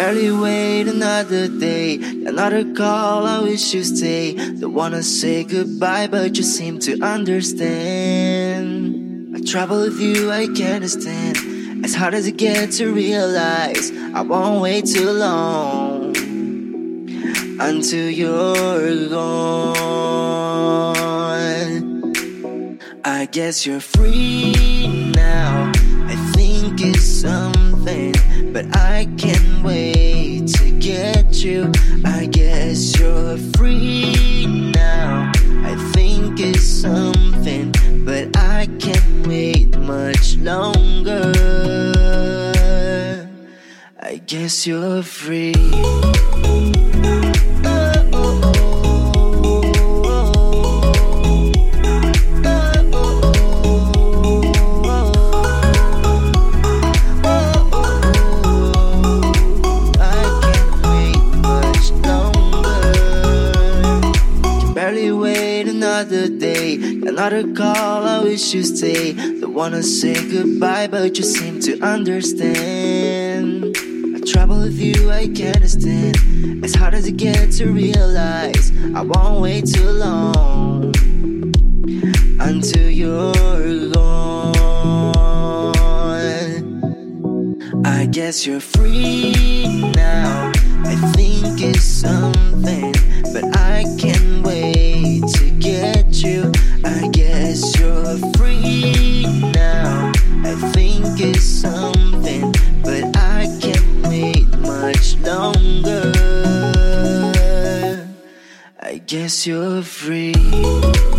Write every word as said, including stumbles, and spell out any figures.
barely wait another day, another call, I wish you stay. Don't wanna say goodbye, but you seem to understand. I travel with you, I can't understand. As hard as it gets to realize, I won't wait too long until you're gone. I guess you're free now, I think it's something, but I can't wait to get you. I guess you're free now, I think it's something, but I can't wait much longer. I guess you're free. Another day, another call, I wish you stay. Don't wanna say goodbye, but you seem to understand. I travel with you, I can't understand. As hard as it gets to realize, I won't wait too long until you're gone. I guess you're free now, I think it's something, but I can't wait to get you. I guess you're free now, I think it's something, but I can't wait much longer. I guess you're free.